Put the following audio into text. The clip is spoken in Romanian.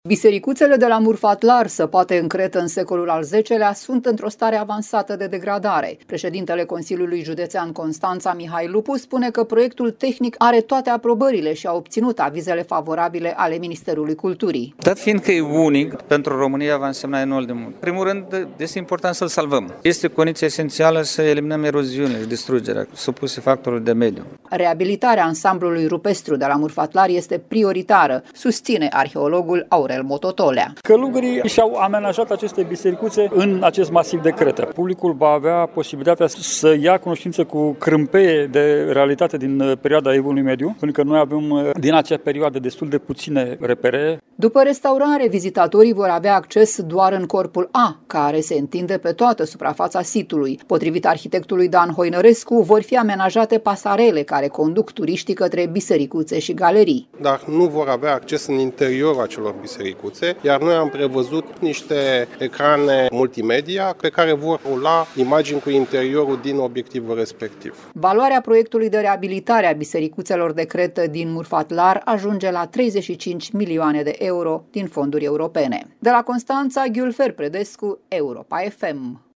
Bisericuțele de la Murfatlar, săpate în Cretă în secolul al X-lea, sunt într-o stare avansată de degradare. Președintele Consiliului Județean Constanța, Mihai Lupu, spune că proiectul tehnic are toate aprobările și a obținut avizele favorabile ale Ministerului Culturii. Dat fiind că e unic, pentru România va însemna enorm de mult. În primul rând, este important să-l salvăm. Este condiția esențială să eliminăm eroziunile și distrugerea supuse factorului de mediu. Reabilitarea ansamblului rupestru de la Murfatlar este prioritară, susține arheologul Aurel Mototolea. Călugării și-au amenajat aceste bisericuțe în acest masiv de Cretă. Publicul va avea posibilitatea să ia cunoștință cu crâmpeie de realitate din perioada Evului Mediu, pentru că noi avem din acea perioadă destul de puține repere. După restaurare, vizitatorii vor avea acces doar în corpul A, care se întinde pe toată suprafața sitului. Potrivit arhitectului Dan Hoinărescu, vor fi amenajate pasarele care conduc turiștii către bisericuțe și galerii. Dar nu vor avea acces în interiorul acelor bisericuțe, iar noi am prevăzut niște ecrane multimedia pe care vor rula imagini cu interiorul din obiectivul respectiv. Valoarea proiectului de reabilitare a bisericuțelor de Cretă din Murfatlar ajunge la 35 milioane de euro din fonduri europene. De la Constanța, Ghiulfer Predescu, Europa FM.